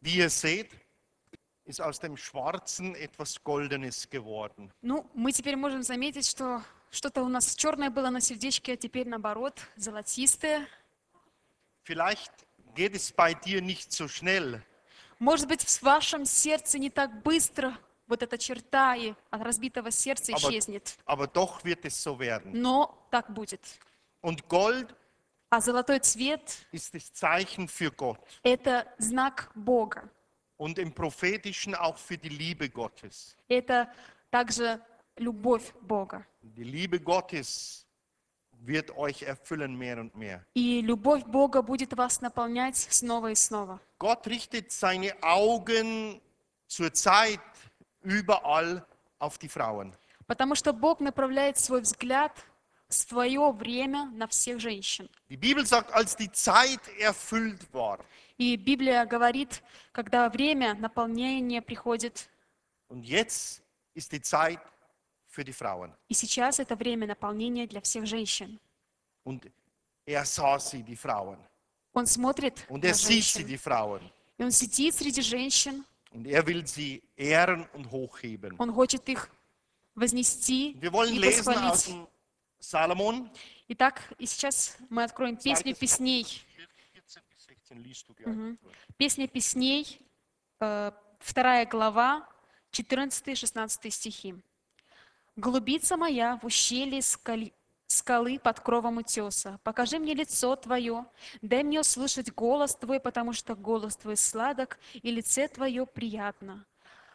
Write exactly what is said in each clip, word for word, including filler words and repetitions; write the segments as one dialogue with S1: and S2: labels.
S1: Wie ihr seht, ist aus dem Schwarzen etwas Goldenes geworden.
S2: Ну, мы теперь можем заметить, что что-то у нас черное было на сердечке, а теперь наоборот, золотистое.
S1: Vielleicht geht es bei dir nicht so schnell,
S2: Может быть, в вашем сердце не так быстро вот эта черта и от разбитого сердца
S1: aber,
S2: исчезнет.
S1: aber doch wird es so werden.
S2: Но так будет.
S1: Und Gold
S2: А золотой цвет
S1: ist das Zeichen für Gott
S2: – это знак Бога.
S1: und im Prophetischen auch für die Liebe Gottes.
S2: Это также любовь Бога.
S1: Die Liebe Gottes wird euch erfüllen mehr und mehr.
S2: И любовь Бога будет вас наполнять снова и снова.
S1: Gott richtet seine Augen zur Zeit überall auf die Frauen.
S2: Потому что Бог направляет свой взгляд в свое время на всех женщин.
S1: Die Bibel sagt, als die Zeit erfüllt war.
S2: И Библия говорит, когда время наполнения приходит,
S1: Und jetzt ist die Zeit für die Frauen.
S2: и сейчас это время наполнения для всех женщин.
S1: Und er sah sie, die Frauen.
S2: Он смотрит
S1: Und
S2: на
S1: er sieht sie,
S2: женщин,
S1: die Frauen.
S2: и он сидит среди женщин,
S1: Und er will sie ehren und hochheben.
S2: он хочет их вознести
S1: Wir wollen
S2: и
S1: lesen aus
S2: восхвалить.
S1: dem Salomon.
S2: Итак, и сейчас мы откроем песню
S1: Zweites-
S2: песней.
S1: vierzehn bis sechzehn liest du gleich.
S2: Мгм. Песня песней, э, вторая глава, четырнадцатый-шестнадцатый стихи. «Голубица моя в ущелье скали- скалы под кровом утеса, покажи мне лицо Твое, дай мне услышать голос Твой, потому что голос Твой сладок, и лице Твое приятно.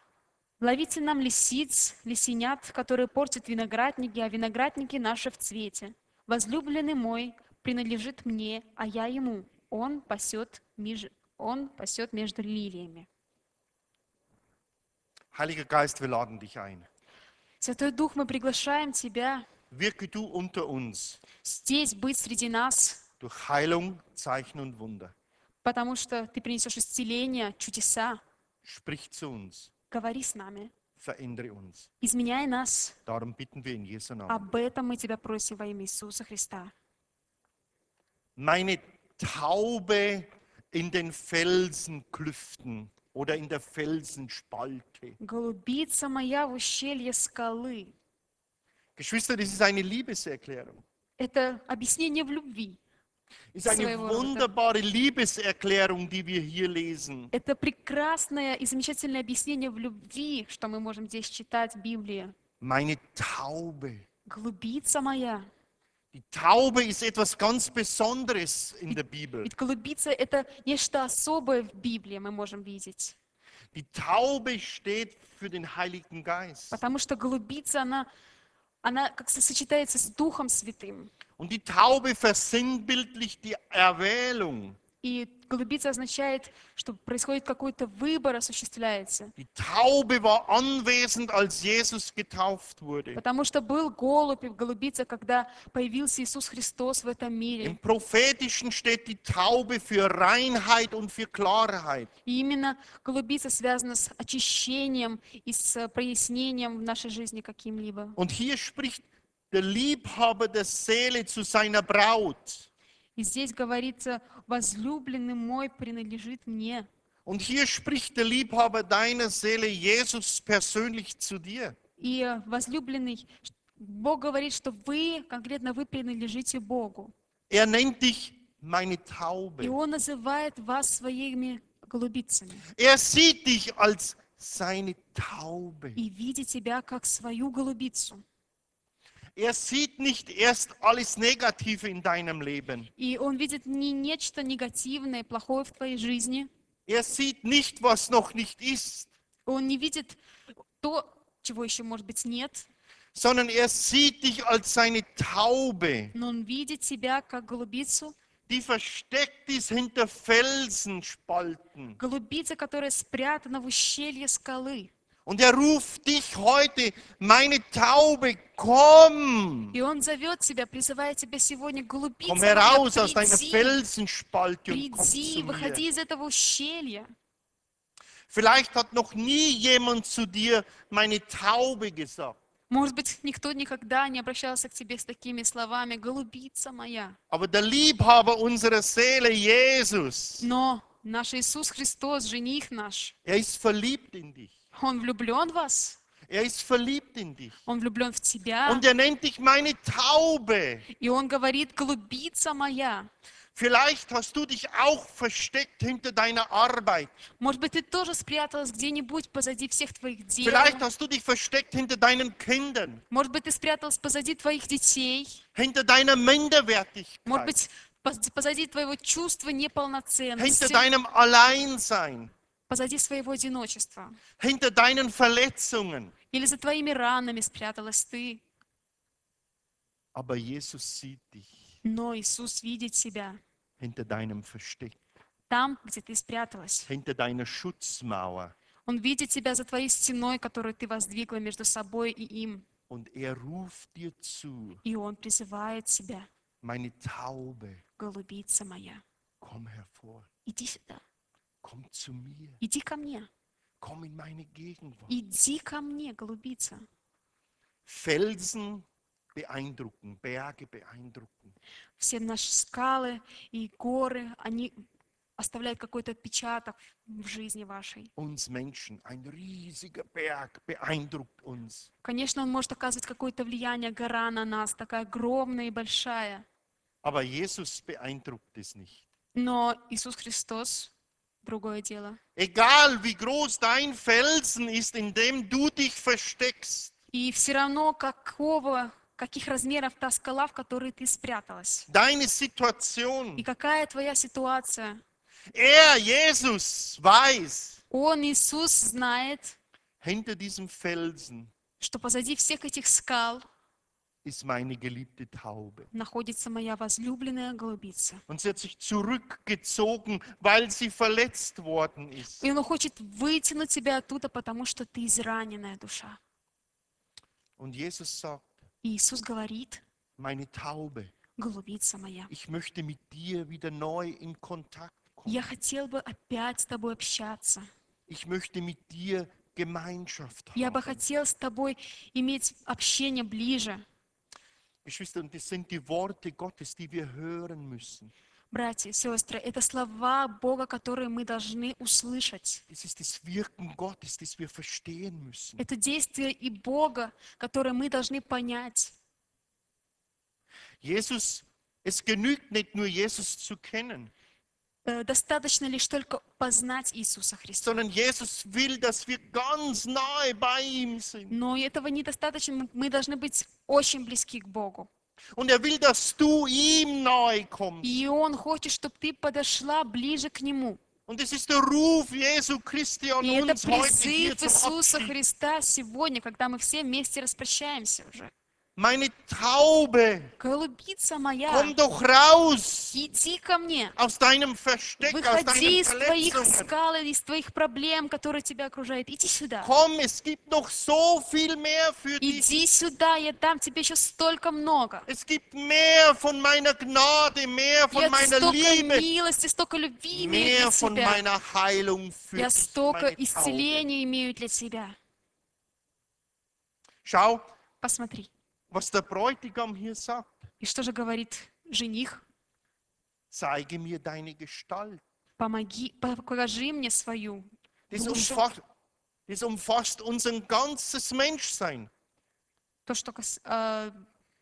S2: Ловите нам лисиц, лисенят, которые портят виноградники, а виноградники наши в цвете. Возлюбленный мой принадлежит мне, а я ему. Он пасет, меж- он пасет между лилиями».
S1: Heiliger Geist, wir laden dich ein.
S2: Святой Дух, мы приглашаем Тебя
S1: Wirke du unter uns
S2: здесь быть среди нас,
S1: durch Heilung, Zeichen und Wunder.
S2: потому что Ты принесешь исцеление, чудеса.
S1: Sprich zu uns,
S2: Говори с нами,
S1: verändere uns.
S2: изменяй нас.
S1: Darum bitten wir in Jesu Namen.
S2: Об этом мы Тебя просим во имя Иисуса Христа.
S1: Meine Taube in den Felsenklüften oder in der Felsenspalte.
S2: Голубица моя в ущелье скалы.
S1: Geschwister, das ist eine Liebeserklärung.
S2: Это объяснение в любви.
S1: Es ist eine
S2: Своего рода.
S1: wunderbare Liebeserklärung, die wir hier lesen.
S2: Это прекрасное и замечательное объяснение в любви, что мы можем здесь читать в Библии.
S1: Meine Taube.
S2: Голубица моя.
S1: Die Taube ist etwas ganz Besonderes in der Bibel.
S2: Ведь голубица — это нечто особое в Библии, мы можем видеть.
S1: Die Taube steht für den Heiligen Geist.
S2: Потому что голубица, она, она как сочетается с Духом Святым.
S1: Und die Taube versinnbildlicht die Erwählung.
S2: И голубица означает, что происходит какой-то выбор, осуществляется.
S1: Die Taube war anwesend, als Jesus getauft wurde.
S2: Потому что был голубь и голубица, когда появился Иисус Христос в этом
S1: Im
S2: мире.
S1: Prophetischen steht die Taube für Reinheit und für Klarheit.
S2: И именно голубица связана с очищением и с прояснением в нашей жизни каким-либо.
S1: Und hier spricht der Liebhaber der Seele zu seiner Braut.
S2: И здесь говорится: возлюбленный мой принадлежит мне.
S1: Und hier spricht der Liebhaber deiner Seele, Jesus, persönlich zu dir.
S2: И э, возлюбленный, Бог говорит, что вы, конкретно вы принадлежите Богу.
S1: Er nennt dich meine
S2: И
S1: Taube.
S2: Он называет вас своими голубицами.
S1: Er sieht dich als seine Taube.
S2: И видит тебя как свою голубицу.
S1: Er sieht nicht erst alles Negative in deinem Leben.
S2: И Он видит не нечто негативное, плохое в твоей жизни.
S1: Er sieht nicht, was noch nicht ist,
S2: Он не видит то, чего еще, может быть, нет.
S1: sondern er sieht dich als seine Taube,
S2: Но Он видит тебя как голубицу.
S1: die versteckt ist hinter Felsenspalten.
S2: Голубица, которая спрятана в ущелье скалы.
S1: Und er ruft dich heute, meine Taube, komm!
S2: И Он зовет тебя, призывает тебя сегодня: голубица
S1: Komm
S2: моя,
S1: heraus aus deiner
S2: приди,
S1: Felsenspalte und komm
S2: приди,
S1: zu mir.
S2: выходи из этого ущелья.
S1: Vielleicht hat noch nie jemand zu dir meine Taube gesagt.
S2: Может быть, никто никогда не обращался к тебе с такими словами: голубица моя.
S1: Aber der Liebhaber unserer Seele, Jesus,
S2: Но наш Иисус Христос, жених наш,
S1: Er ist verliebt in dich.
S2: Он влюблен в вас,
S1: Er ist verliebt in dich.
S2: Он влюблен в тебя,
S1: Und er nennt dich meine Taube.
S2: и Он говорит, голубица моя.
S1: Vielleicht hast du dich auch versteckt hinter deiner Arbeit.
S2: Может быть, ты тоже спряталась где-нибудь позади всех твоих дел.
S1: Vielleicht hast du dich versteckt hinter deinen Kindern,
S2: Может быть, ты спряталась позади твоих детей.
S1: hinter deiner
S2: Может
S1: Minderwertigkeit,
S2: быть, поз- позади твоего чувства
S1: hinter
S2: неполноценности,
S1: deinem Alleinsein,
S2: позади своего одиночества.
S1: hinter deinen Verletzungen.
S2: Или за твоими ранами спряталась ты.
S1: Aber Jesus sieht dich
S2: Но Иисус видит себя
S1: hinter deinem Versteck,
S2: там, где ты спряталась.
S1: hinter deiner Schutzmauer.
S2: Он видит тебя за твоей стеной, которую ты воздвигла между собой и им.
S1: Und er ruft dir zu,
S2: И Он призывает тебя,
S1: meine Taube,
S2: голубица моя,
S1: komm hervor,
S2: иди сюда,
S1: komm zu mir,
S2: иди ко мне,
S1: komm in meine Gegenwart.
S2: иди ко мне, голубица.
S1: Felsen beeindrucken, Berge beeindrucken.
S2: Все наши скалы и горы, они оставляют какой-то отпечаток в жизни вашей.
S1: Uns Menschen, ein riesiger Berg beeindruckt uns.
S2: Конечно, он может оказывать какое-то влияние, гора на нас, такая огромная и большая.
S1: Aber Jesus beeindruckt es nicht.
S2: Но Иисус Христос — другое дело.
S1: Egal wie groß dein Felsen ist, in dem du dich versteckst,
S2: И все равно, какого, каких размеров та скала, в которой ты спряталась.
S1: deine
S2: И
S1: Situation,
S2: какая твоя ситуация?
S1: er, Jesus, weiß,
S2: Он, Иисус, знает,
S1: hinter diesem Felsen
S2: что позади всех этих скал
S1: ist meine geliebte Taube.
S2: находится моя возлюбленная голубица.
S1: Und sie hat sich zurückgezogen, weil sie verletzt worden ist.
S2: И Он хочет вытянуть тебя оттуда, потому что ты израненная душа.
S1: Und Jesus sagt,
S2: И Иисус говорит,
S1: meine Taube,
S2: голубица моя,
S1: ich möchte mit dir wieder neu in Kontakt kommen.
S2: я хотел бы опять с тобой общаться.
S1: Ich möchte mit dir Gemeinschaft
S2: Я бы
S1: haben.
S2: хотел с тобой иметь общение ближе.
S1: Geschwister, und das sind die Worte Gottes, die wir hören müssen.
S2: Братья и сестры, это слова Бога, которые мы должны услышать.
S1: Das ist das Wirken Gottes, das wir verstehen müssen.
S2: Это действие и Бога, которое мы должны понять.
S1: Jesus, es genügt nicht nur, Jesus zu kennen,
S2: Э, Достаточно лишь только познать Иисуса Христа.
S1: sondern Jesus will, dass wir ganz nahe bei ihm sind.
S2: Но этого недостаточно. Мы- Мы должны быть очень близки к Богу.
S1: Und er will, dass du ihm nahe kommst.
S2: И Он хочет, чтобы ты подошла ближе к Нему.
S1: Und es ist der Ruf Jesu Christi an
S2: И это
S1: uns heute hier
S2: призыв
S1: zum
S2: Иисуса
S1: Abschied.
S2: Христа сегодня, когда мы все вместе распрощаемся уже.
S1: Meine Taube,
S2: Голубица моя,
S1: komm doch raus
S2: иди ко мне.
S1: aus deinem Versteck, aus
S2: Выходи
S1: deinen
S2: из твоих
S1: Verletzungen.
S2: скал, из твоих проблем, которые тебя окружают. Иди сюда.
S1: Komm, es gibt noch so viel mehr für dich.
S2: Иди сюда, я дам тебе еще столько много.
S1: Es gibt mehr von meiner Gnade, mehr von
S2: Я
S1: meiner
S2: столько
S1: Liebe,
S2: милости, столько любви имею
S1: mehr
S2: для
S1: von
S2: тебя.
S1: meiner Heilung für
S2: Я
S1: dich,
S2: столько
S1: meine Taube.
S2: исцеления имею для тебя.
S1: Schau,
S2: Посмотри.
S1: was der Bräutigam hier sagt.
S2: И что же говорит жених?
S1: Zeige mir deine Gestalt.
S2: Помоги, покажи мне свою
S1: Das
S2: душу.
S1: umfasst, das umfasst unser ganzes Menschsein.
S2: То, что кас- э,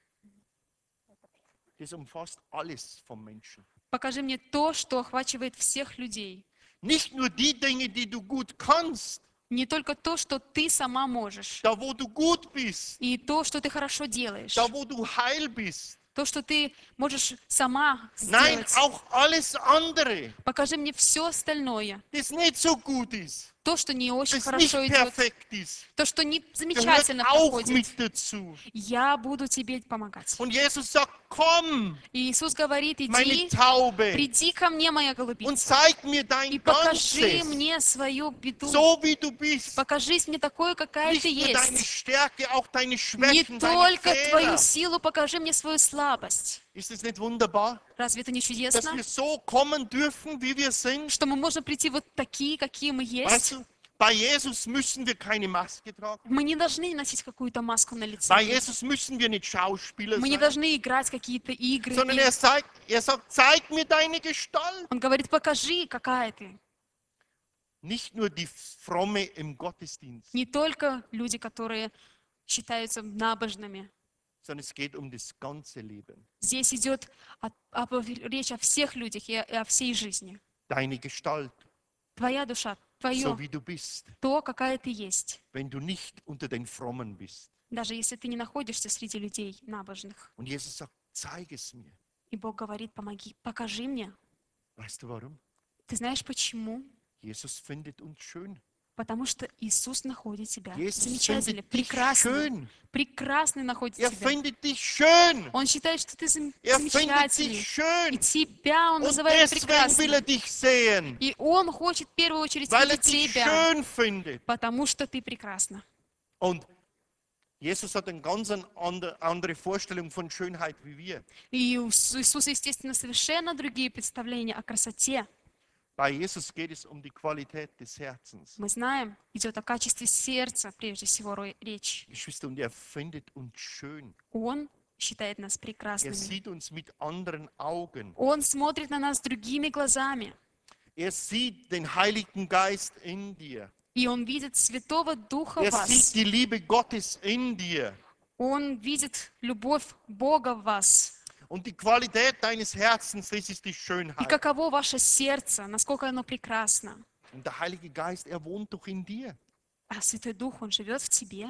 S1: Das umfasst alles vom Menschen.
S2: покажи мне то, что охватывает всех людей.
S1: Nicht nur die Dinge, die du gut kannst,
S2: Не только то, что ты сама можешь.
S1: da wo du gut bist,
S2: И то, что ты хорошо делаешь.
S1: da wo du heil bist.
S2: То, что ты можешь сама
S1: Nein,
S2: сделать.
S1: auch alles andere,
S2: Покажи мне все остальное.
S1: das nicht so gut ist,
S2: То, что не очень
S1: das
S2: хорошо
S1: nicht
S2: идет.
S1: perfekt ist,
S2: То, что не
S1: gehört
S2: замечательно
S1: auch
S2: проходит.
S1: mit dazu.
S2: Я буду тебе помогать.
S1: Und Jesus sagt, komm,
S2: И Иисус говорит,
S1: meine
S2: иди,
S1: Taube,
S2: приди ко мне, моя
S1: und
S2: голубица,
S1: zeig mir
S2: и
S1: dein
S2: покажи
S1: Ganzes,
S2: мне свою беду.
S1: so wie du bist.
S2: Покажись мне такой, какая
S1: Nicht
S2: ты
S1: nur deine
S2: есть.
S1: Stärke, auch deine
S2: Не
S1: Schwächen, deine
S2: только твою
S1: Fehler.
S2: силу, покажи мне свою слабость.
S1: Ist es nicht wunderbar,
S2: Разве это не
S1: dass
S2: чудесно?
S1: wir so kommen dürfen, wie wir sind?
S2: Что мы можем прийти вот такие, какие мы
S1: Weißt
S2: есть?
S1: du, Bei Jesus müssen wir keine Maske tragen.
S2: Мы не должны носить какую-то маску на лице.
S1: Bei Jesus müssen wir nicht Schauspieler
S2: Мы не
S1: sein.
S2: должны играть какие-то игры.
S1: Sondern
S2: И
S1: er sagt, er sagt, zeig mir deine Gestalt.
S2: Он говорит, покажи, какая ты.
S1: Nicht nur die Fromme im Gottesdienst,
S2: Не только люди, которые считаются набожными.
S1: sondern es geht um das ganze Leben.
S2: Здесь идет о- о- речь о всех людях и о, и о всей жизни.
S1: Deine Gestalt,
S2: Твоя душа,
S1: so
S2: твое,
S1: wie du bist,
S2: то, какая ты есть.
S1: wenn du nicht unter den Frommen bist.
S2: Даже если ты не находишься среди людей набожных.
S1: Und Jesus sagt, zeig es mir.
S2: И Бог говорит, помоги, покажи мне.
S1: Weißt du warum?
S2: Ты знаешь почему?
S1: Jesus findet uns schön.
S2: Потому что Иисус находит тебя
S1: Jesus
S2: замечательным,
S1: findet dich
S2: прекрасным.
S1: schön.
S2: Прекрасный находит
S1: Er
S2: тебя.
S1: findet dich schön.
S2: Он считает, что ты зам-
S1: Er findet
S2: замечательный.
S1: dich
S2: И
S1: schön.
S2: тебя Он
S1: Und
S2: называет
S1: deswegen will er
S2: прекрасным.
S1: dich sehen,
S2: И Он хочет в первую очередь
S1: weil er
S2: видеть
S1: dich
S2: тебя,
S1: schön findet.
S2: потому что ты прекрасна.
S1: Und Jesus hat eine ganz andere andere Vorstellung von Schönheit wie wir.
S2: И у Ис- Иисуса, естественно, совершенно другие представления о красоте.
S1: Bei Jesus geht es um die Qualität des Herzens.
S2: Мы знаем, идет о качестве сердца, прежде всего, ро- речь.
S1: Geschwister, und er findet uns schön.
S2: Он считает нас
S1: Er
S2: прекрасными.
S1: sieht uns mit anderen Augen.
S2: Он смотрит на нас другими глазами.
S1: Er sieht den Heiligen Geist in dir.
S2: И Он видит Святого Духа в
S1: Er
S2: вас.
S1: sieht die Liebe Gottes in dir.
S2: Он видит любовь Бога в вас.
S1: Und die Qualität deines Herzens, das ist die
S2: И
S1: Schönheit.
S2: каково ваше сердце, насколько оно прекрасно.
S1: Und der Heilige Geist, er wohnt doch in dir.
S2: А Святой Дух, Он живет в тебе.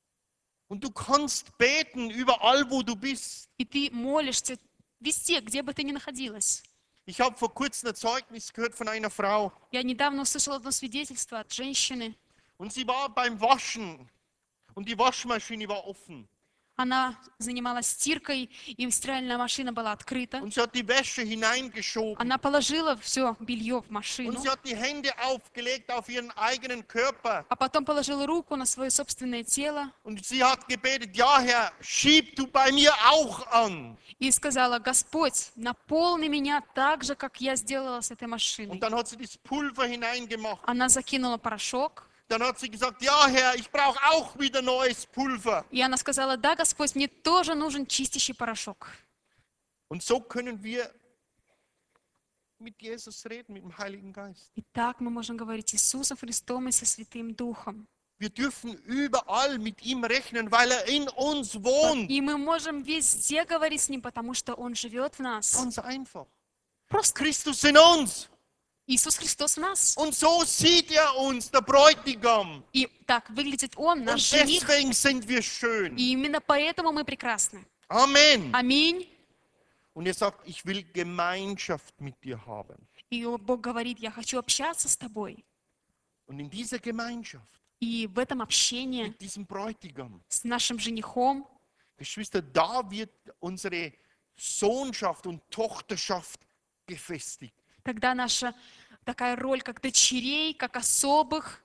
S1: Und du kannst beten überall, wo du bist.
S2: И ты молишься везде, где бы ты ни находилась.
S1: Ich habe vor kurzem ein Zeugnis gehört von einer Frau.
S2: Я недавно услышала одно свидетельство от женщины.
S1: Und sie war beim Waschen. Und die Waschmaschine war offen.
S2: Она занималась стиркой, и стиральная машина была открыта.
S1: Und sie hat die Wäsche hineingeschoben.
S2: Она положила все белье в
S1: Und
S2: машину,
S1: sie hat die Hände aufgelegt auf ihren eigenen Körper.
S2: а потом положила руку на свое собственное тело
S1: Und sie hat gebetet, ja Herr, schieb du bei mir auch an.
S2: и сказала: Господь, наполни меня так же, как я сделала с этой
S1: Und
S2: машиной.
S1: dann hat sie das Pulver hineingemacht.
S2: Она закинула порошок,
S1: Dann hat sie gesagt, ja Herr, ich brauche auch wieder neues Pulver.
S2: и она сказала: да, Господь, мне тоже нужен чистящий порошок.
S1: Und so können wir mit Jesus reden, mit dem Heiligen Geist.
S2: И так мы можем говорить с Иисусом Христом и со Святым Духом.
S1: Wir dürfen überall mit ihm rechnen, weil er in uns wohnt.
S2: И мы можем везде говорить с Ним, потому что Он живет в нас.
S1: Ganz einfach.
S2: Просто
S1: Christus in uns.
S2: Иисус Христос в нас.
S1: Und so sieht er uns, der Bräutigam.
S2: И так выглядит Он, наш
S1: Und
S2: жених.
S1: deswegen sind wir schön.
S2: И именно поэтому мы прекрасны.
S1: Amen.
S2: Аминь.
S1: Und er sagt, ich will Gemeinschaft mit dir haben.
S2: И Бог говорит: я хочу общаться с тобой.
S1: Und in dieser Gemeinschaft,
S2: И в этом общении
S1: mit diesem Bräutigam,
S2: с нашим женихом,
S1: Geschwister, da wird unsere Sohnschaft und Tochterschaft gefestigt.
S2: тогда наша такая роль, как дочерей, как особых,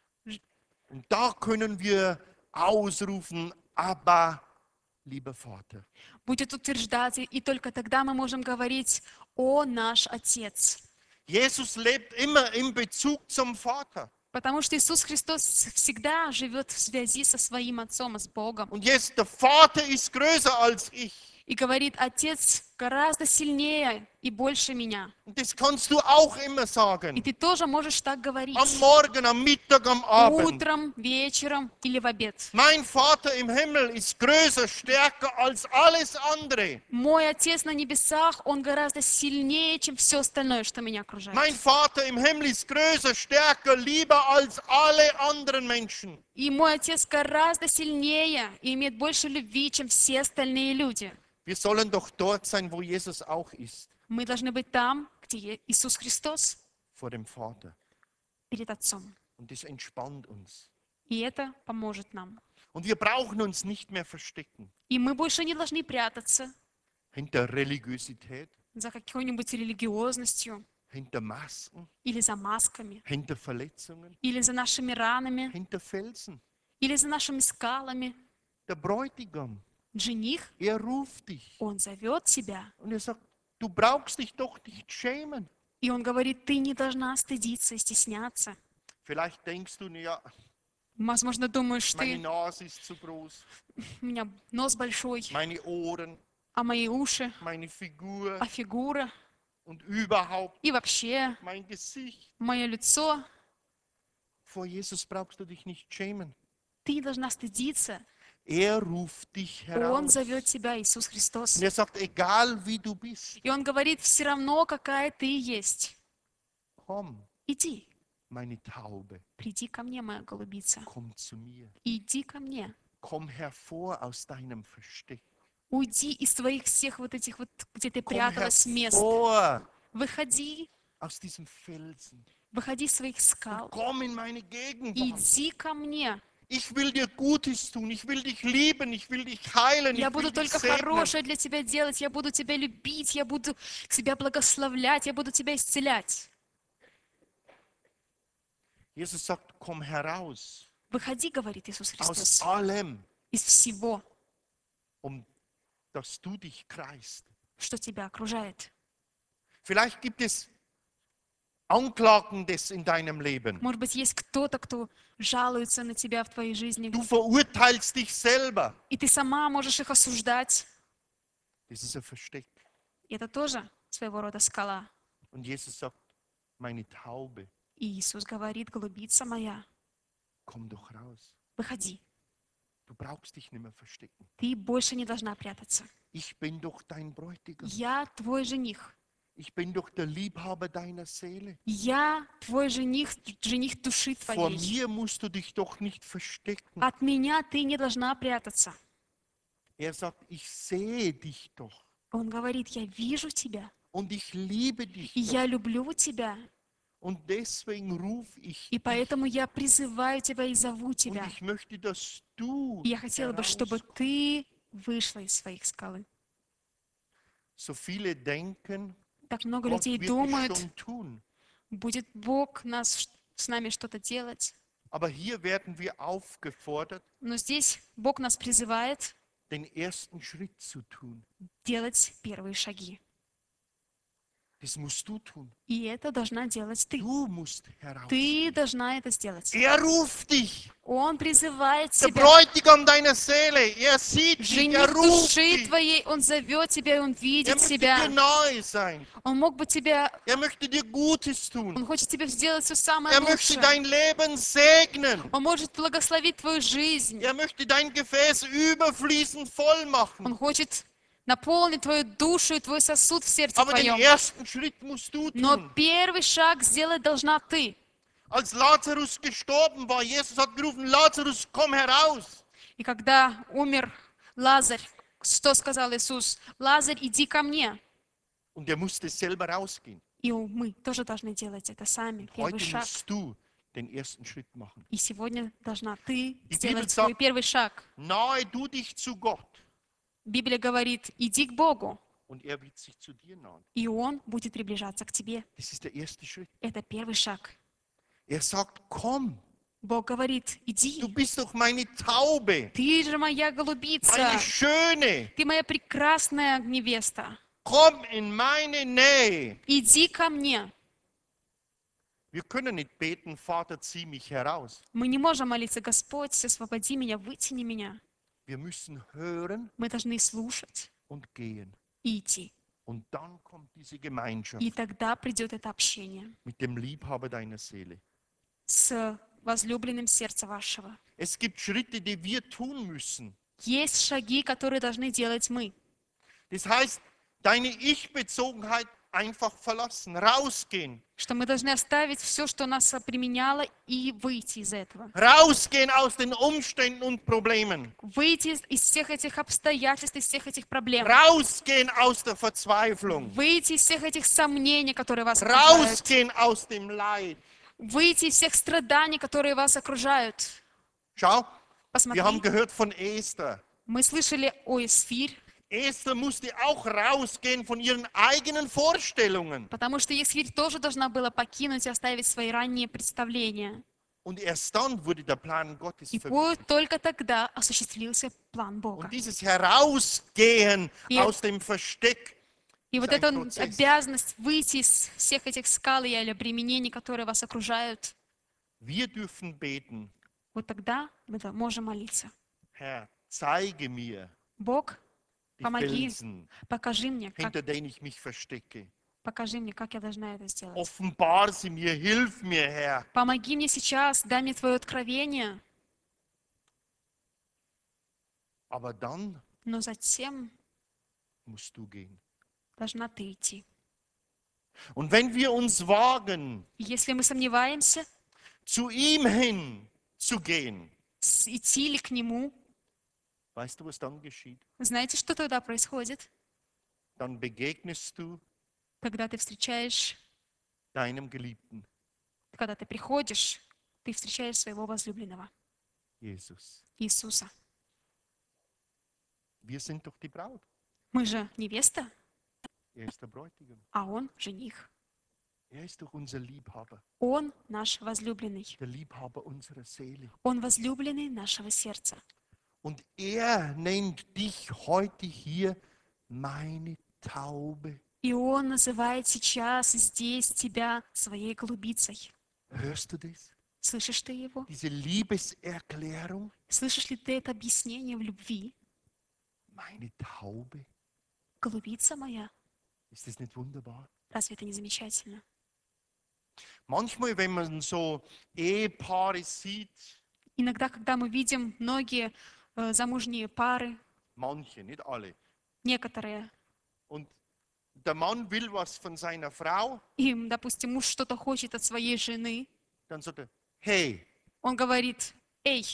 S1: Und da können wir ausrufen, Abba, lieber Vater.
S2: будет утверждаться, и только тогда мы можем говорить: «О наш Отец».
S1: Jesus lebt immer im Bezug zum Vater.
S2: Потому что Иисус Христос всегда живет в связи со своим Отцом, с Богом.
S1: Und jetzt, der Vater ist größer als ich.
S2: И говорит: Отец гораздо сильнее и больше меня.
S1: Und das kannst du auch immer
S2: И
S1: sagen.
S2: ты тоже можешь так говорить.
S1: Am Morgen, am Mittag, am Abend.
S2: Утром, вечером или в обед.
S1: Mein Vater im Himmel ist größer, stärker als alles andere.
S2: Мой Отец на небесах, Он гораздо сильнее, чем все остальное, что меня окружает.
S1: Mein Vater im Himmel ist größer, stärker, lieber als alle anderen Menschen.
S2: И мой Отец гораздо сильнее и имеет больше любви, чем все остальные люди.
S1: Wir sollen doch dort sein, wo Jesus auch ist,
S2: Мы должны быть там, где Иисус Христос,
S1: vor dem Vater.
S2: перед Отцом.
S1: Und das entspannt uns.
S2: И это поможет нам.
S1: Und wir brauchen uns nicht mehr verstecken
S2: И мы больше не должны прятаться
S1: hinter Religiosität,
S2: за какой-нибудь религиозностью
S1: hinter Masken,
S2: или за масками,
S1: hinter Verletzungen,
S2: или за нашими ранами,
S1: hinter Felsen.
S2: или за нашими скалами.
S1: Der Bräutigam,
S2: Жених,
S1: er ruft dich.
S2: Он зовет тебя,
S1: Und er sagt, du brauchst dich doch nicht schämen.
S2: и Он говорит: ты не должна стыдиться и стесняться.
S1: Vielleicht denkst du, ja,
S2: Возможно, думаешь,
S1: meine
S2: ты,
S1: Nase ist zu groß,
S2: у меня нос большой,
S1: meine Ohren,
S2: а мои уши,
S1: meine Figur
S2: а фигура,
S1: und überhaupt
S2: и вообще
S1: mein Gesicht.
S2: мое лицо.
S1: Vor Jesus brauchst du dich nicht schämen.
S2: Ты не должна стыдиться.
S1: Er ruft dich
S2: Он
S1: heraus.
S2: зовет тебя, Иисус Христос.
S1: Und er sagt, egal wie du bist,
S2: И Он говорит, все равно, какая ты есть.
S1: komm,
S2: Иди,
S1: meine Taube,
S2: приди ко мне, моя голубица.
S1: komm zu mir.
S2: Иди ко мне.
S1: Komm hervor aus deinem Versteck.
S2: Уйди из твоих всех вот этих вот, где ты
S1: Komm
S2: пряталась, мест.
S1: hervor
S2: Выходи,
S1: aus diesem Felsen.
S2: выходи из своих скал.
S1: Komm in meine Gegenwart.
S2: Иди ко мне.
S1: Ich will dir Gutes tun. Ich will dich lieben. Ich will dich heilen.
S2: Я
S1: Ich will
S2: буду
S1: dich
S2: только
S1: segnen.
S2: хорошее для тебя делать. Я буду тебя любить. Я буду тебя благословлять. Я буду тебя исцелять.
S1: Jesus sagt, komm heraus
S2: Выходи, говорит Иисус
S1: aus
S2: Христос,
S1: allem,
S2: из всего,
S1: um dass du dich kreist.
S2: что тебя окружает.
S1: Vielleicht gibt es Anklagendes in deinem Leben.
S2: Может быть, есть кто-то, кто жалуется на тебя в твоей жизни,
S1: Du verurteilst dich selber.
S2: и ты сама можешь их осуждать.
S1: Das ist ein Versteck.
S2: И это тоже своего рода скала.
S1: Und Jesus sagt, meine Taube,
S2: И Иисус говорит, голубица моя,
S1: komm doch raus.
S2: выходи.
S1: Du brauchst dich nicht mehr verstecken.
S2: Ты больше не должна прятаться.
S1: Ich bin doch dein Bräutigam.
S2: Я твой жених.
S1: Ich bin doch der Liebhaber deiner Seele.
S2: Я твой жених, жених души
S1: Vor
S2: твоей.
S1: mir musst du dich doch nicht verstecken.
S2: От меня ты не должна прятаться.
S1: Er sagt, ich sehe dich doch
S2: Он говорит, я вижу тебя,
S1: und ich liebe dich
S2: и
S1: doch.
S2: я люблю тебя,
S1: Und deswegen rufe ich
S2: и
S1: dich.
S2: поэтому я призываю тебя и зову
S1: Und
S2: тебя.
S1: ich möchte, dass du
S2: И я хотела бы, чтобы
S1: herauskommst.
S2: ты вышла из своих скалы.
S1: So viele denken,
S2: Так много
S1: Gott
S2: людей
S1: wird es
S2: думают,
S1: schon tun.
S2: будет Бог нас, ш- с нами что-то делать.
S1: Aber hier werden wir aufgefordert,
S2: Но здесь Бог нас призывает
S1: den ersten Schritt zu tun.
S2: делать первые шаги.
S1: Das musst du tun.
S2: И это должна делать ты.
S1: Du musst heraus.
S2: Ты должна это сделать.
S1: Er ruft dich.
S2: Он призывает
S1: Der
S2: тебя.
S1: Bräutigam deiner Seele. Er sieht dich.
S2: Жених
S1: Er ruft
S2: души
S1: dich.
S2: твоей, он зовет тебя, и он
S1: Er
S2: видит
S1: möchte dir
S2: тебя.
S1: nahe sein.
S2: Он мог бы тебя,
S1: Er möchte dir Gutes tun.
S2: он хочет тебе сделать все самое
S1: Er möchte
S2: лучшее.
S1: dein Leben segnen.
S2: Он может благословить твою жизнь.
S1: Er möchte dein Gefäß überfließend voll machen.
S2: Он хочет наполнить твою душу и твой сосуд в сердце
S1: Aber den
S2: твоем.
S1: ersten Schritt musst du
S2: Но
S1: tun.
S2: первый шаг сделать должна ты.
S1: Als Lazarus gestorben war, Jesus hat gerufen, Lazarus, komm heraus.
S2: И когда умер Лазарь, что сказал Иисус? Лазарь, иди ко мне.
S1: Und er musste selber rausgehen.
S2: И мы тоже должны делать это сами, первый
S1: Heute
S2: шаг.
S1: musst du den ersten Schritt machen.
S2: И сегодня должна ты
S1: Die
S2: сделать
S1: Bibel
S2: свой
S1: sagt-
S2: первый шаг.
S1: Nahe du dich zu Gott
S2: Библия говорит, иди к Богу,
S1: und er wird sich zu dir nahen.
S2: и Он будет приближаться к тебе.
S1: Das ist der erste Schritt.
S2: Это первый шаг.
S1: Er sagt, komm,
S2: Бог говорит,
S1: du
S2: иди,
S1: bist doch meine Taube,
S2: ты же моя голубица,
S1: meine Schöne.
S2: ты моя прекрасная невеста.
S1: Komm in meine Nähe.
S2: Иди ко мне.
S1: Wir können nicht beten, Vater, zieh mich heraus.
S2: Мы не можем молиться, Господь, освободи меня, вытяни меня.
S1: Wir müssen hören
S2: Мы должны слушать
S1: und gehen.
S2: и идти.
S1: Und dann kommt diese Gemeinschaft
S2: И тогда придет это общение
S1: mit dem Liebhaber deiner Seele.
S2: с возлюбленным сердца вашего.
S1: Es gibt Schritte, die wir tun müssen.
S2: Есть шаги, которые должны делать мы.
S1: Das heißt, deine Ich-Bezogenheit einfach verlassen, rausgehen.
S2: Что мы должны оставить все, что нас применяло, и выйти из этого.
S1: Rausgehen aus den Umständen und Problemen.
S2: Выйти из- из всех этих обстоятельств, из всех этих проблем.
S1: Rausgehen aus der Verzweiflung.
S2: Выйти из всех этих сомнений, которые вас окружают.
S1: Rausgehen aus dem Leid.
S2: Выйти из всех страданий, которые вас окружают.
S1: Schau, wir
S2: Посмотри,
S1: haben gehört von Esther.
S2: мы слышали о Есфирь,
S1: Esther musste auch rausgehen von ihren eigenen Vorstellungen.
S2: потому что Есфирь тоже должна была покинуть и оставить свои ранние представления.
S1: Und erst dann wurde der Plan Gottes
S2: И
S1: verwirklicht.
S2: по- только тогда осуществился план Бога.
S1: Und dieses Herausgehen
S2: И-
S1: aus dem Versteck,
S2: И вот
S1: ein
S2: эта
S1: процесс.
S2: обязанность выйти из всех этих скал и обременений, которые вас окружают,
S1: Wir dürfen beten,
S2: вот тогда мы да- можем молиться.
S1: Herr, zeige mir
S2: Бог,
S1: die
S2: помоги,
S1: Felsen,
S2: покажи мне, как,
S1: hinter denen ich mich verstecke.
S2: покажи мне, как я должна это сделать.
S1: Offenbar sie mir, hilf mir, Herr.
S2: Помоги мне сейчас, дай мне Твое откровение.
S1: Aber dann
S2: Но затем
S1: musst du gehen.
S2: должна Ты идти.
S1: Und wenn wir uns wagen,
S2: И если мы сомневаемся,
S1: zu ihm hin zu gehen,
S2: с- идти ли к Нему,
S1: weißt du, was dann geschieht?
S2: знаете, что тогда происходит?
S1: Dann begegnest du
S2: Когда ты встречаешь,
S1: deinem Geliebten,
S2: когда ты приходишь, ты встречаешь своего возлюбленного,
S1: Jesus.
S2: Иисуса.
S1: Wir sind doch die Braut.
S2: Мы же невеста,
S1: Er ist der Bräutigam.
S2: а Он жених.
S1: Er ist doch unser Liebhaber,
S2: Он наш возлюбленный.
S1: der Liebhaber unserer Seele.
S2: Он возлюбленный нашего сердца.
S1: Und er nennt dich heute hier meine Taube.
S2: И Он называет сейчас здесь тебя своей голубицей.
S1: Hörst du das?
S2: Слышишь ты Его?
S1: Diese Liebeserklärung,
S2: Слышишь ли ты это объяснение в любви?
S1: meine Taube.
S2: Голубица моя.
S1: Ist das nicht wunderbar?
S2: Разве это не замечательно?
S1: Manchmal, wenn man so Ehepaare sieht,
S2: Иногда, когда мы видим многие э, замужние пары,
S1: manche, nicht alle,
S2: некоторые,
S1: und der Mann will was von seiner Frau,
S2: им, допустим, муж что-то хочет от своей жены,
S1: dann sagt er, hey.
S2: он говорит, эй,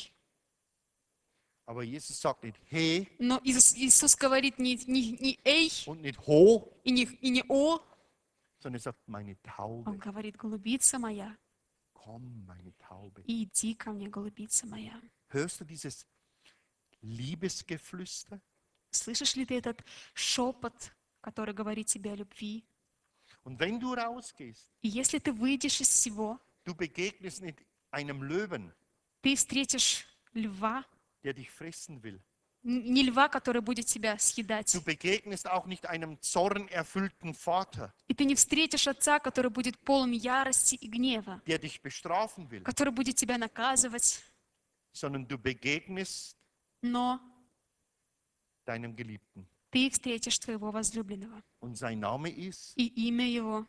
S1: Aber Jesus sagt nicht hey
S2: но Иисус, Иисус говорит не, не, не эй
S1: und nicht ho,
S2: и не, и не о,
S1: sondern er sagt, meine
S2: он
S1: Taube,
S2: говорит, голубица моя,
S1: komm, meine Taube.
S2: иди ко мне, голубица моя.
S1: Hörst du dieses Liebesgeflüster?
S2: Слышишь ли ты этот шепот, который говорит тебе о любви?
S1: Und wenn du rausgehst,
S2: И если ты выйдешь из всего,
S1: du begegnest nicht einem Löwen,
S2: ты встретишь льва,
S1: der dich fressen will.
S2: н- не льва, который будет тебя съедать.
S1: Du begegnest auch nicht einem zornerfüllten Vater,
S2: И ты не встретишь отца, который будет полон ярости и гнева,
S1: der dich bestrafen will,
S2: который будет тебя наказывать,
S1: sondern du begegnest
S2: но
S1: deinem Geliebten.
S2: ты встретишь твоего возлюбленного.
S1: Und sein Name ist
S2: И имя его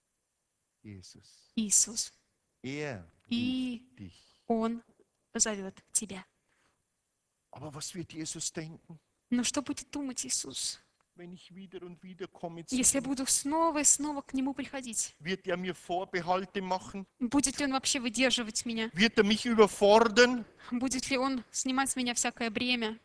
S1: Jesus.
S2: Иисус.
S1: Er
S2: И
S1: ruft dich.
S2: Он зовет тебя.
S1: Aber was wird Jesus denken,
S2: Но что будет думать Иисус,
S1: wenn ich wieder und wieder komme zu
S2: если я
S1: ihm?
S2: буду снова и снова к Нему приходить?
S1: Wird er mir Vorbehalte machen?
S2: Будет ли Он вообще выдерживать меня?
S1: Wird er mich überfordern?
S2: Будет ли Он снимать с меня всякое бремя?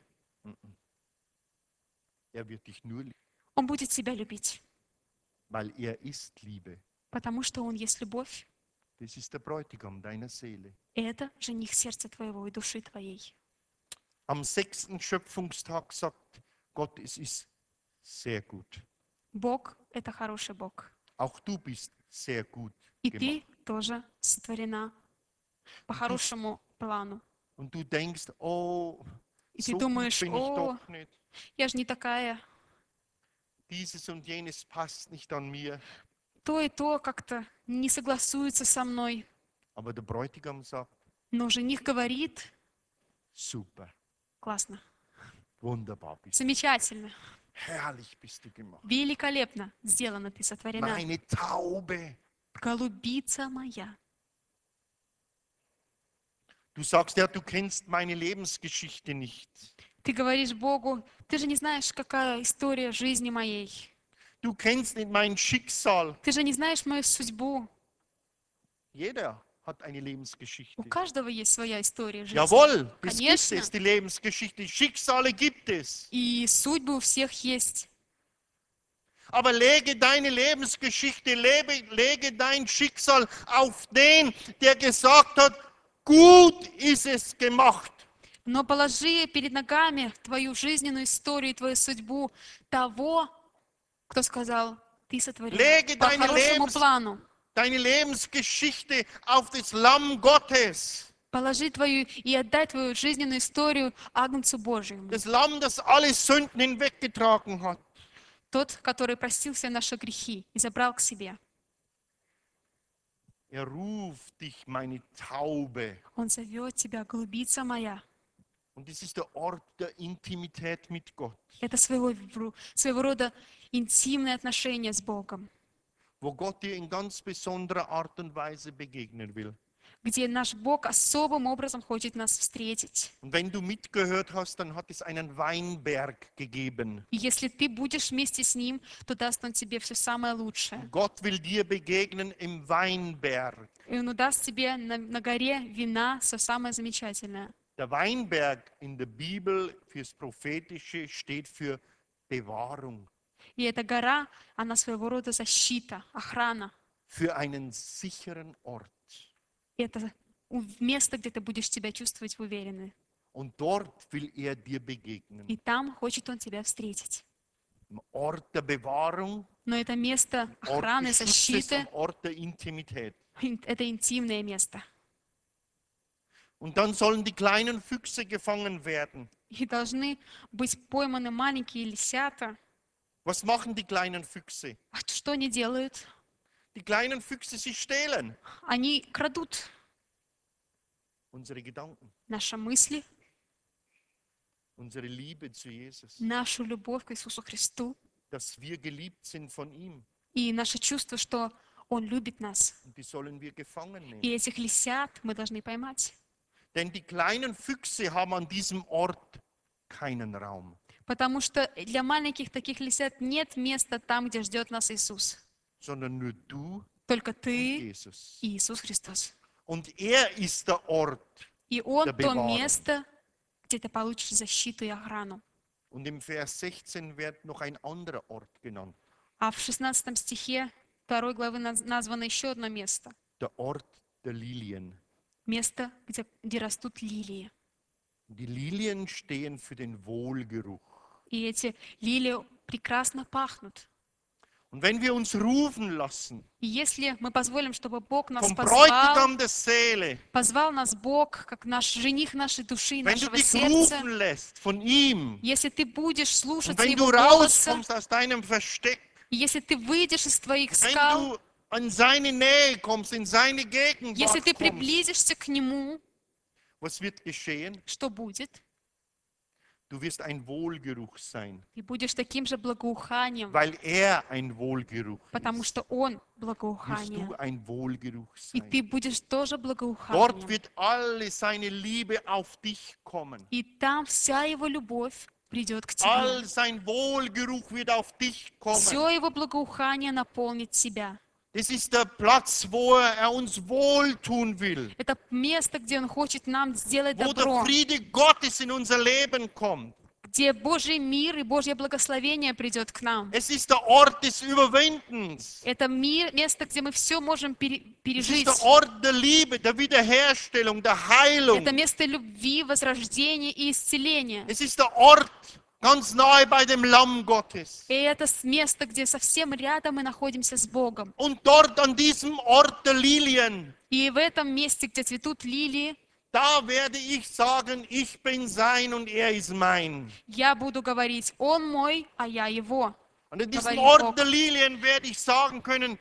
S1: Er wird dich nur lieben,
S2: Он будет тебя любить,
S1: weil er ist Liebe.
S2: потому что Он есть любовь.
S1: Das ist der Bräutigam deiner Seele.
S2: И это жених сердца твоего и души твоей.
S1: Am sechsten Schöpfungstag sagt Gott, es ist sehr gut.
S2: Бог — это хороший Бог.
S1: Auch du bist sehr gut
S2: И
S1: gemacht.
S2: ты тоже сотворена по хорошему плану.
S1: Und du denkst, oh,
S2: И ты
S1: so gut
S2: думаешь,
S1: bin ich
S2: о,
S1: doch nicht.
S2: я же не такая.
S1: Dieses und jenes passt nicht an mir.
S2: То и то как-то не согласуется со мной.
S1: Aber der Bräutigam sagt,
S2: Но жених говорит,
S1: super,
S2: классно,
S1: wunderbar bist du.
S2: замечательно,
S1: Herrlich bist du gemacht.
S2: великолепно сделано ты, сотворена.
S1: Meine Taube.
S2: Голубица моя.
S1: Du sagst ja, du kennst meine Lebensgeschichte nicht.
S2: Ты говоришь Богу, ты же не знаешь, какая история жизни моей.
S1: Du kennst nicht mein Schicksal.
S2: Ты же не знаешь мою судьбу.
S1: Jeder hat eine
S2: У
S1: Lebensgeschichte.
S2: каждого есть своя история жизни.
S1: Jawohl, das gibt
S2: Конечно.
S1: es, die Lebensgeschichte. Schicksale gibt es.
S2: И судьбы у всех есть.
S1: Aber lege deine Lebensgeschichte, lebe, lege dein Schicksal auf den, der gesagt hat, gut ist es gemacht.
S2: Но положи перед ногами твою жизненную историю, твою судьбу того, кто сказал, ты сотворена
S1: Lege
S2: по
S1: deine
S2: хорошему
S1: Lebens-
S2: плану.
S1: Deine Lebensgeschichte auf das Lamm Gottes.
S2: Положи твою и отдай твою жизненную историю Агнцу Божьему.
S1: Das Lamm, das alle Sünden hinweggetragen hat.
S2: Тот, который простил все наши грехи и забрал к себе.
S1: Er ruft dich, meine Taube.
S2: Он зовет тебя, голубица моя.
S1: Und das ist der Ort der Intimität mit Gott,
S2: Это своего, вру- своего рода интимные отношения с Богом,
S1: wo Gott dir in ganz besonderer Art und Weise begegnen will.
S2: где наш Бог особым образом хочет нас встретить.
S1: Und wenn du mitgehört hast, dann hat es einen Weinberg gegeben.
S2: И если ты будешь вместе с Ним, то даст Он тебе все самое лучшее.
S1: Gott will dir begegnen im Weinberg.
S2: И Он даст тебе на, на горе вина все самое замечательное.
S1: Der Weinberg in der Bibel fürs Prophetische steht für Bewahrung,
S2: И эта гора, она своего рода защита, охрана.
S1: für einen sicheren Ort.
S2: Это у- место, где ты будешь себя чувствовать уверенной.
S1: Und dort will er dir begegnen.
S2: И там хочет Он тебя встретить.
S1: Im Ort der Bewahrung,
S2: Но это место
S1: Ort
S2: охраны,
S1: des Schutzes,
S2: защиты,
S1: am Ort der Intimität.
S2: ин- это интимное место.
S1: Und dann sollen die kleinen Füchse gefangen werden.
S2: И должны быть пойманы маленькие лисята.
S1: Was machen die kleinen Füchse?
S2: А что они делают?
S1: Die kleinen Füchse, sie stehlen
S2: Они крадут
S1: unsere Gedanken,
S2: наши мысли,
S1: unsere Liebe zu Jesus,
S2: нашу любовь к Иисусу Христу
S1: dass wir geliebt sind von ihm.
S2: и наше чувство, что Он любит нас.
S1: Und die sollen wir gefangen
S2: И
S1: nehmen.
S2: этих лисят мы должны поймать.
S1: Denn die kleinen Füchse haben an diesem Ort keinen Raum,
S2: Потому что для маленьких таких лисят нет места там, где ждет нас Иисус.
S1: sondern nur du
S2: Только
S1: und
S2: ты
S1: Jesus.
S2: и Иисус Христос.
S1: Und er ist der Ort.
S2: И Он
S1: Der
S2: то
S1: Bewahrung.
S2: место, где ты получишь защиту и охрану.
S1: Und im Vers sechzehn wird noch ein anderer Ort genannt.
S2: А в шестнадцатом стихе второй главы наз- названо еще одно место.
S1: Der Ort der Lilien.
S2: Место, где, где растут лилии.
S1: Die Lilien stehen für den Wohlgeruch.
S2: И эти лилии прекрасно пахнут.
S1: Und wenn wir uns rufen lassen
S2: И если мы позволим, чтобы Бог нас
S1: vom
S2: позвал,
S1: Bräutigam der Seele,
S2: позвал нас Бог, как наш жених нашей души,
S1: wenn du
S2: нашего
S1: dich
S2: сердца,
S1: rufen lässt von ihm,
S2: если ты будешь
S1: und
S2: слушаться
S1: wenn du
S2: Его голоса,
S1: rauskommst aus deinem Versteck,
S2: и если ты выйдешь из твоих
S1: wenn
S2: скал,
S1: du an seine Nähe kommst, in seine
S2: если ты
S1: Gegenwart kommst,
S2: приблизишься к Нему,
S1: was wird geschehen?
S2: что будет?
S1: Du wirst ein Wohlgeruch sein,
S2: Ты будешь таким же благоуханием,
S1: weil er ein Wohlgeruch
S2: потому
S1: ist.
S2: что Он
S1: Wirst
S2: благоухание.
S1: du ein Wohlgeruch
S2: И
S1: sein.
S2: ты будешь тоже
S1: Dort
S2: благоуханием.
S1: wird alle seine Liebe auf dich kommen.
S2: И там вся Его любовь придет к тебе.
S1: All sein Wohlgeruch wird auf dich kommen.
S2: Все Его благоухание наполнит тебя.
S1: Das ist der Platz, wo er uns wohltun will.
S2: Это место, где Он хочет нам сделать
S1: Wo der
S2: добро,
S1: Friede Gottes in unser Leben kommt.
S2: где Божий мир и Божье благословение придет к нам.
S1: Es ist der Ort des Überwindens.
S2: Это мир, место, где мы все можем пере-
S1: Es ist
S2: пережить.
S1: der Ort der Liebe, der Wiederherstellung, der Heilung.
S2: Это место любви, возрождения и исцеления.
S1: Es ist der Ort ganz nahe bei dem Lamm Gottes.
S2: И это с- место, где совсем рядом мы находимся с Богом.
S1: Und dort an diesem Ort der Lilien,
S2: И в этом месте, где цветут лилии,
S1: da werde ich sagen, ich bin sein und er ist mein.
S2: я буду говорить, Он мой, а я Его.
S1: Und in diesem
S2: Говорит
S1: Ort
S2: Бог.
S1: der Lilien werde ich sagen können,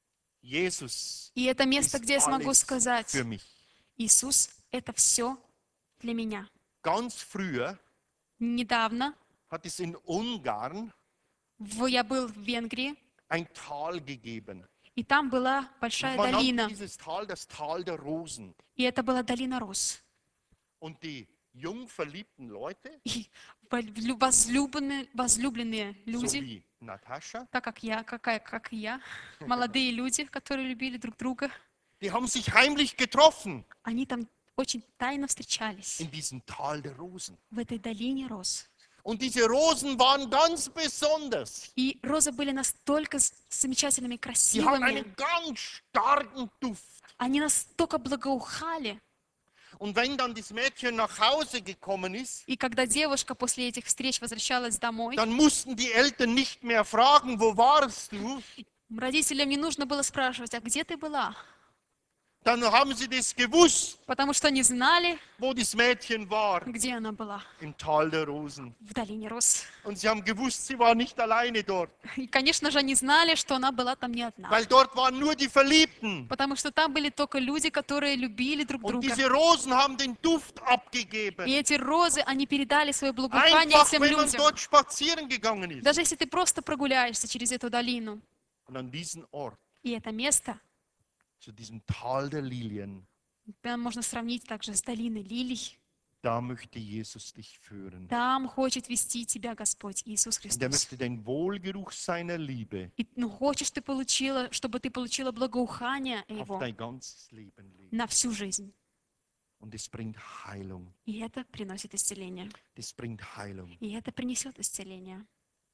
S1: Jesus
S2: И это место,
S1: ist
S2: где я смогу
S1: alles
S2: сказать,
S1: für mich.
S2: Иисус, это все для меня.
S1: Ganz früher
S2: Недавно
S1: hat es in Ungarn
S2: в- я был в Венгрии,
S1: ein Tal gegeben.
S2: и там была большая
S1: Man nannte
S2: долина,
S1: dieses Tal das Tal der Rosen.
S2: и это была долина роз.
S1: Und die jung verliebten Leute,
S2: И влю- возлюбленные, возлюбленные
S1: so
S2: люди,
S1: wie Natascha,
S2: так как я, какая, как и я, молодые люди, которые любили друг друга,
S1: die haben sich heimlich getroffen
S2: они там очень тайно встречались
S1: in diesem Tal der Rosen.
S2: в этой долине роз.
S1: Und diese Rosen waren ganz besonders.
S2: И розы были настолько с- замечательными,
S1: Die hatten
S2: красивыми,
S1: einen ganz starken Duft.
S2: они настолько благоухали.
S1: Und wenn dann das Mädchen nach Hause gekommen ist,
S2: И когда девушка после этих встреч возвращалась домой,
S1: dann mussten die Eltern nicht mehr fragen, wo warst du,
S2: родителям не нужно было спрашивать, а где ты была?
S1: dann haben sie das gewusst,
S2: потому что они знали,
S1: wo das Mädchen war,
S2: где она была,
S1: im Tal der Rosen.
S2: в долине роз.
S1: Und sie haben gewusst, sie war nicht alleine dort,
S2: И, конечно же, они знали, что она была там не одна,
S1: weil dort waren nur die Verliebten.
S2: потому что там были только люди, которые любили друг
S1: Und
S2: друга.
S1: diese Rosen haben den Duft
S2: И
S1: abgegeben.
S2: эти розы, они передали свое благоухание
S1: Einfach,
S2: всем
S1: wenn man
S2: людям.
S1: dort spazieren gegangen ist.
S2: Даже если ты просто прогуляешься через эту долину.
S1: Und an diesen Ort,
S2: И это место,
S1: zu diesem Tal der Lilien,
S2: там можно сравнить также с долиной лилий.
S1: da möchte Jesus dich führen.
S2: Там хочет вести тебя Господь Иисус
S1: Und er
S2: Христос.
S1: möchte den Wohlgeruch seiner Liebe
S2: И ну, хочешь ты получила, чтобы ты получила благоухание
S1: auf
S2: Его
S1: dein ganzes Leben legen.
S2: на всю жизнь.
S1: Und es bringt Heilung.
S2: И это приносит исцеление.
S1: Das bringt Heilung.
S2: И это принесет исцеление.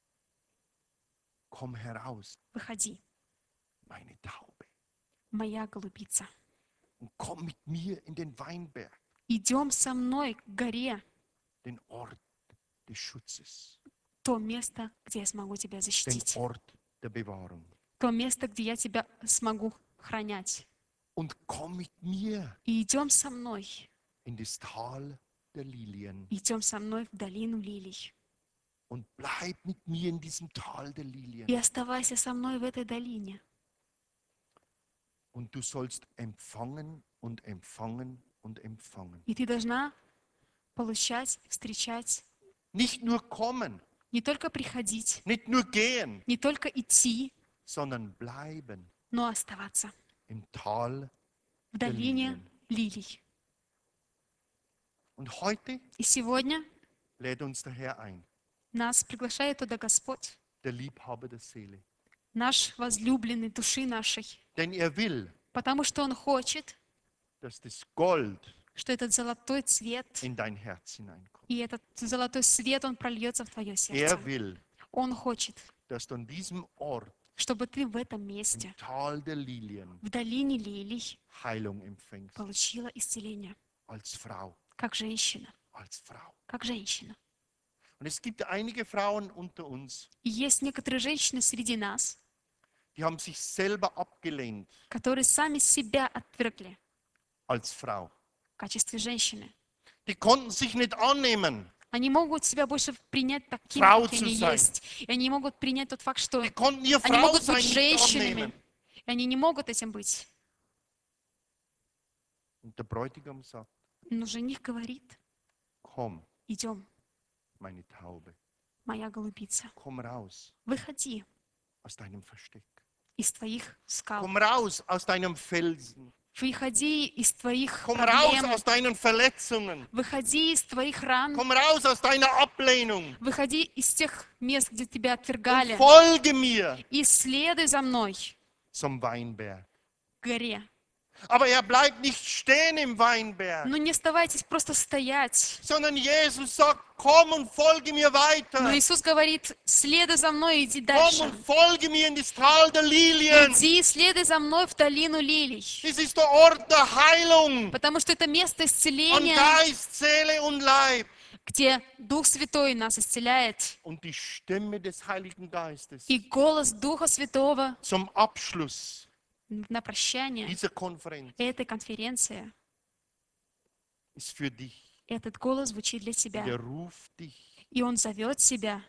S1: Komm heraus,
S2: Выходи,
S1: meine Taube.
S2: моя голубица.
S1: Und komm mit mir in den Weinberg,
S2: Идем со мной к горе,
S1: den Ort des Schutzes,
S2: то место, где я смогу тебя
S1: den
S2: защитить.
S1: Ort der Bewahrung.
S2: То место, где я тебя смогу хранять.
S1: Und komm mit mir
S2: И идем со мной.
S1: in das Tal der Lilien.
S2: Идем со мной в долину лилий.
S1: Und bleib mit mir in diesem Tal der
S2: И
S1: Lilien.
S2: оставайся со мной в этой долине.
S1: Und du sollst empfangen und empfangen und empfangen.
S2: И ты должна получать, встречать,
S1: Nicht nur kommen,
S2: не только приходить,
S1: nicht nur gehen,
S2: не только идти,
S1: sondern bleiben
S2: но оставаться
S1: im Tal.
S2: в долине лилий.
S1: Und heute
S2: И сегодня
S1: lädt uns der Herr ein,
S2: нас приглашает туда Господь,
S1: der Liebhaber der Seele.
S2: наш возлюбленный души нашей,
S1: Denn er will,
S2: потому что Он хочет,
S1: dass das Gold
S2: что этот золотой цвет
S1: in dein Herz hineinkommt.
S2: и этот золотой свет, он прольется в твое
S1: Er
S2: сердце.
S1: will,
S2: Он хочет,
S1: dass du an diesem Ort,
S2: чтобы ты в этом месте,
S1: im Tal der Lilien,
S2: в долине лилий,
S1: Heilung empfängst.
S2: получила исцеление,
S1: Als Frau,
S2: как женщина,
S1: als Frau.
S2: как женщина.
S1: Und es gibt einige Frauen unter uns,
S2: И есть некоторые женщины среди нас,
S1: die haben sich selber abgelehnt
S2: которые сами себя отвергли
S1: als Frau.
S2: в качестве женщины.
S1: Die konnten sich nicht annehmen.
S2: Они могут себя больше принять такими,
S1: Frau
S2: какие они
S1: zu sein.
S2: есть. И они могут принять тот факт, что
S1: Die konnten ihr
S2: они могут
S1: Frausein
S2: быть
S1: nicht
S2: женщинами.
S1: annehmen.
S2: И они не могут этим быть.
S1: Und der Bräutigam sagt,
S2: Но жених говорит,
S1: komm,
S2: идем,
S1: meine Taube,
S2: моя голубица,
S1: komm raus
S2: выходи
S1: aus deinem Versteck.
S2: из твоих скал,
S1: Komm raus aus deinem Felsen.
S2: выходи из твоих
S1: Komm raus
S2: проблем,
S1: aus deinen Verletzungen.
S2: выходи из твоих ран,
S1: Komm raus aus deiner Ablehnung.
S2: выходи из тех мест, где тебя
S1: Und
S2: отвергали,
S1: folge mir
S2: и следуй за мной
S1: zum Weinberg.
S2: к горе.
S1: Aber er bleibt nicht stehen im Weinberg,
S2: Но не оставайтесь просто стоять.
S1: sondern Jesus sagt, komm und folge mir
S2: Но
S1: weiter.
S2: Иисус говорит, следуй за мной, иди
S1: Komm
S2: дальше.
S1: und folge mir in das Tal der Lilien.
S2: Иди, следуй за мной в долину лилий.
S1: Das ist der Ort der Heilung
S2: Потому что это место
S1: an
S2: исцеления,
S1: Geist, Seele und Leib.
S2: где Дух Святой нас исцеляет.
S1: Und die Stimme des Heiligen Geistes
S2: И голос Духа Святого
S1: zum Abschluss
S2: на прощание
S1: dieser Konferenz
S2: этой конференции,
S1: ist für dich.
S2: этот голос звучит для тебя.
S1: Er ruft dich.
S2: И Он зовет себя.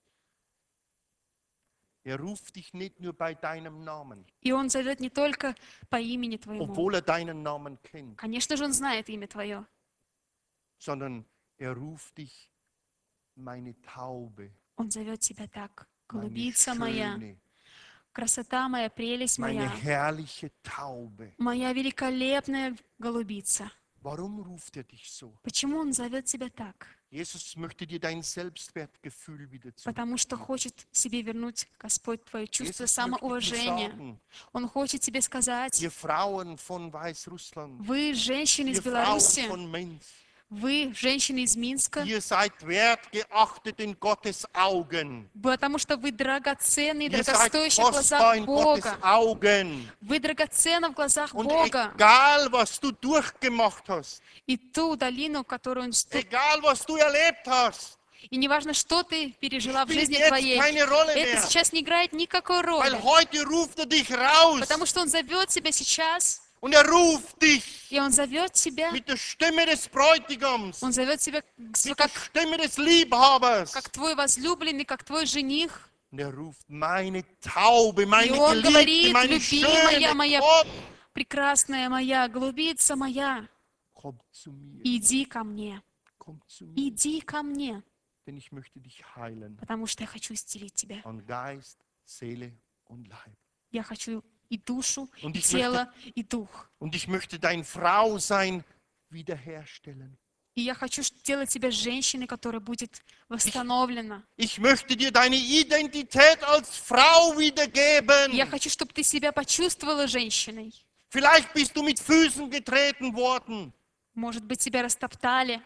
S1: Er ruft dich nicht nur bei deinem Namen,
S2: И Он зовет не только по имени твоему.
S1: obwohl er deinen Namen kennt,
S2: Конечно же, Он знает имя твое.
S1: sondern er ruft dich, meine Taube,
S2: Он зовет тебя так.
S1: meine
S2: Голубица моя,
S1: schöne,
S2: красота моя, прелесть
S1: meine
S2: моя,
S1: herrliche Taube.
S2: моя великолепная голубица.
S1: Warum ruft er dich so?
S2: Почему Он зовет тебя так?
S1: Jesus möchte dir dein Selbstwertgefühl wieder zurück.
S2: Потому что хочет себе вернуть, Господь, твое чувство
S1: Jesus möchte dir
S2: самоуважения.
S1: sagen,
S2: Он хочет тебе сказать,
S1: ihr Frauen von Weißrussland,
S2: вы, женщины из
S1: ihr Frauen
S2: Беларуси,
S1: von Mainz,
S2: вы, женщины из Минска,
S1: ihr seid wertgeachtet in Gottes Augen.
S2: потому что вы драгоценны и
S1: Ihr seid
S2: дорогостоящие в
S1: kostbar
S2: глазах
S1: in Gottes
S2: Бога.
S1: Augen.
S2: Вы драгоценны в глазах
S1: Und
S2: Бога.
S1: egal, was du durchgemacht hast,
S2: И ту долину, которую Он сту-
S1: egal, was du erlebt hast,
S2: И неважно, что ты пережила в
S1: spielt
S2: жизни
S1: jetzt
S2: твоей,
S1: keine Rolle
S2: это
S1: mehr.
S2: сейчас не играет никакой роли.
S1: Weil heute ruft er dich raus
S2: Потому что Он зовет тебя сейчас,
S1: Und er ruft dich
S2: И Он зовет тебя,
S1: mit der Stimme des Bräutigams,
S2: Он зовет тебя
S1: mit der
S2: как,
S1: Stimme des Liebhabers.
S2: как твой возлюбленный, как твой жених.
S1: Und er ruft, meine Taube,
S2: И
S1: meine
S2: Он
S1: Geliebte,
S2: говорит:
S1: meine
S2: любимая
S1: Schöne,
S2: моя,
S1: komm,
S2: прекрасная моя, голубица моя,
S1: komm zu mir,
S2: иди ко мне,
S1: komm zu mir,
S2: иди ко мне,
S1: denn ich möchte dich heilen
S2: потому что я хочу исцелить тебя.
S1: an Geist, Seele und Leib.
S2: Я хочу и душу,
S1: Und
S2: и
S1: ich
S2: тело, и дух.
S1: Und ich möchte dein Frausein wiederherstellen.
S2: И я хочу сделать тебя женщиной, которая будет восстановлена.
S1: Ich möchte dir deine Identität als Frau
S2: И я
S1: wiedergeben.
S2: хочу, чтобы ты себя почувствовала женщиной.
S1: Vielleicht bist du mit Füßen getreten worden.
S2: Может быть, тебя растоптали.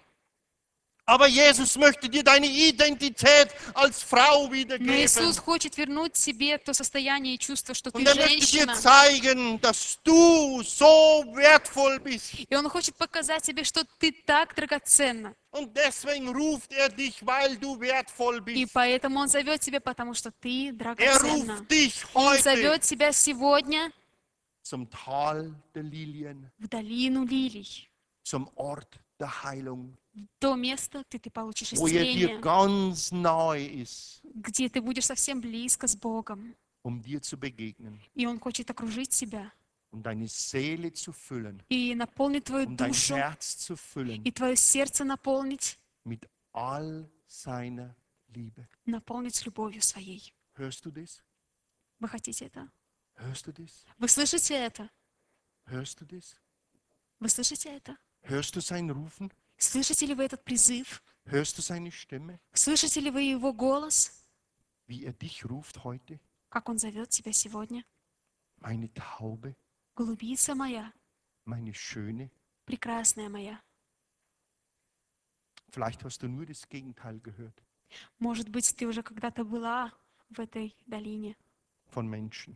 S1: Aber Jesus möchte dir deine Identität als Frau
S2: Но
S1: wiedergeben.
S2: Иисус хочет вернуть себе то состояние и чувство, что ты
S1: Und er möchte dir
S2: женщина.
S1: zeigen, dass du so wertvoll bist.
S2: И Он хочет показать тебе, что ты так драгоценна.
S1: Und deswegen ruft er dich, weil du wertvoll
S2: И
S1: bist.
S2: поэтому Он зовет тебя, потому что ты
S1: Er
S2: драгоценна.
S1: ruft dich
S2: Он
S1: heute
S2: зовет тебя сегодня
S1: zum Tal der Lilien,
S2: в долину лилий,
S1: zum Ort der Heilung,
S2: в то место, где ты получишь
S1: wo er dir
S2: исцеление,
S1: ganz nahe ist,
S2: где ты будешь совсем близко с Богом.
S1: um dir zu begegnen
S2: И Он хочет окружить тебя
S1: und deine Seele zu füllen,
S2: и наполнить твою
S1: um dein
S2: душу,
S1: Herz zu füllen
S2: и твое сердце наполнить,
S1: mit all seiner Liebe.
S2: наполнить любовью своей.
S1: Hörst du das?
S2: Вы хотите это?
S1: Hörst du das?
S2: Вы слышите это?
S1: Hörst du das?
S2: Вы слышите это?
S1: Hörst du sein Rufen?
S2: Слышите ли вы этот призыв?
S1: Hörst du seine Stimme?
S2: Слышите ли вы его голос?
S1: Wie er dich ruft heute?
S2: Как он зовет тебя сегодня?
S1: Meine Taube,
S2: Голубица моя,
S1: meine Schöne.
S2: прекрасная моя.
S1: Vielleicht hast du nur das Gegenteil gehört
S2: Может быть, ты уже когда-то была в этой долине,
S1: von Menschen,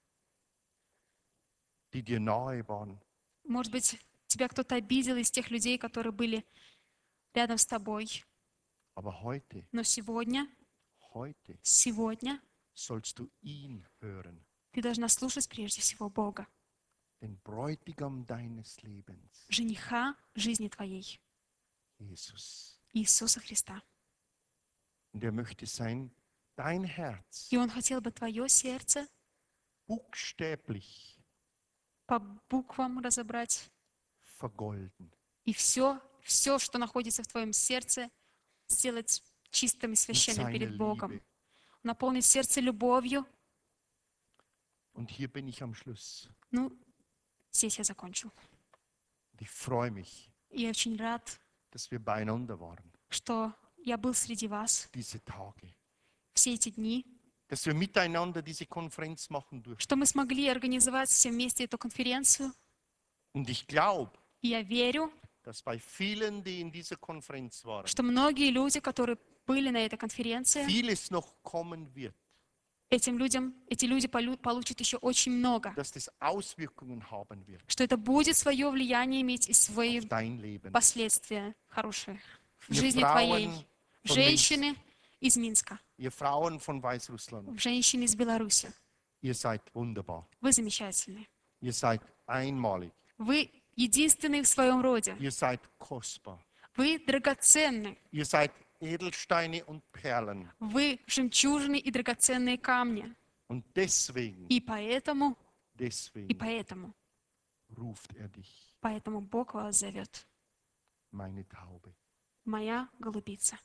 S1: die dir nahe waren,
S2: может быть, тебя кто-то обидел из тех людей, которые были рядом с тобой.
S1: aber heute,
S2: Но сегодня,
S1: heute
S2: сегодня
S1: sollst du ihn hören,
S2: ты должна слушать прежде всего Бога,
S1: den Bräutigam deines Lebens,
S2: жениха жизни твоей,
S1: Jesus.
S2: Иисуса Христа.
S1: Und er möchte sein, dein Herz
S2: И Он хотел бы твое сердце
S1: buchstäblich
S2: по буквам разобрать,
S1: vergolden.
S2: и все, все, что находится в твоем сердце, сделать чистым и
S1: Mit
S2: священным
S1: seiner
S2: перед Богом.
S1: Liebe.
S2: Наполнить сердце любовью.
S1: Und hier bin ich am Schluss.
S2: Ну, здесь я закончу.
S1: Und ich freue mich,
S2: И я очень рад,
S1: dass wir beieinander waren,
S2: что я был среди вас
S1: diese Tage.
S2: все эти дни,
S1: Dass wir miteinander diese Konferenz machen durften.
S2: что мы смогли организовать все вместе эту конференцию.
S1: Und ich glaube,
S2: И я верю,
S1: dass bei vielen, die in dieser Konferenz waren,
S2: что многие люди, которые были на этой конференции,
S1: vieles noch kommen wird,
S2: этим людям, эти люди полю- получат еще очень много.
S1: dass das Auswirkungen haben wird
S2: Что это будет свое влияние иметь и свои
S1: auf dein Leben.
S2: последствия хорошие в
S1: Ihr
S2: жизни
S1: Frauen
S2: твоей.
S1: von
S2: Женщины из Минска,
S1: Ihr Frauen von Weißrussland,
S2: женщины из Беларуси.
S1: ihr seid wunderbar.
S2: Вы замечательны.
S1: Ihr seid einmalig.
S2: Вы единственные в своем роде.
S1: Ihr seid kostbar.
S2: Вы драгоценны.
S1: Ihr seid Edelsteine und Perlen.
S2: Вы жемчужины и драгоценные камни.
S1: Und deswegen,
S2: И поэтому, и
S1: deswegen
S2: поэтому,
S1: ruft er dich,
S2: поэтому Бог вас зовет.
S1: meine Taube,
S2: Моя голубица,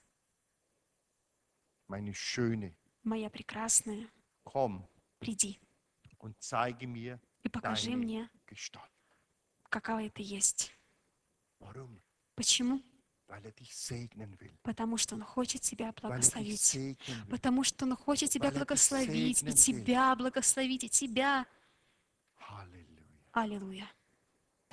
S1: meine Schöne.
S2: моя прекрасная,
S1: Komm
S2: приди
S1: und zeige mir
S2: и покажи
S1: deine
S2: мне,
S1: Gestalt.
S2: какова ты есть.
S1: Warum?
S2: Почему?
S1: Weil er dich segnen will.
S2: Потому что Он хочет тебя
S1: Weil er dich
S2: благословить.
S1: segnen will.
S2: Потому что Он хочет тебя
S1: Weil er dich
S2: благословить, и
S1: segnen will.
S2: тебя благословить, и тебя.
S1: Halleluja.
S2: Аллилуйя.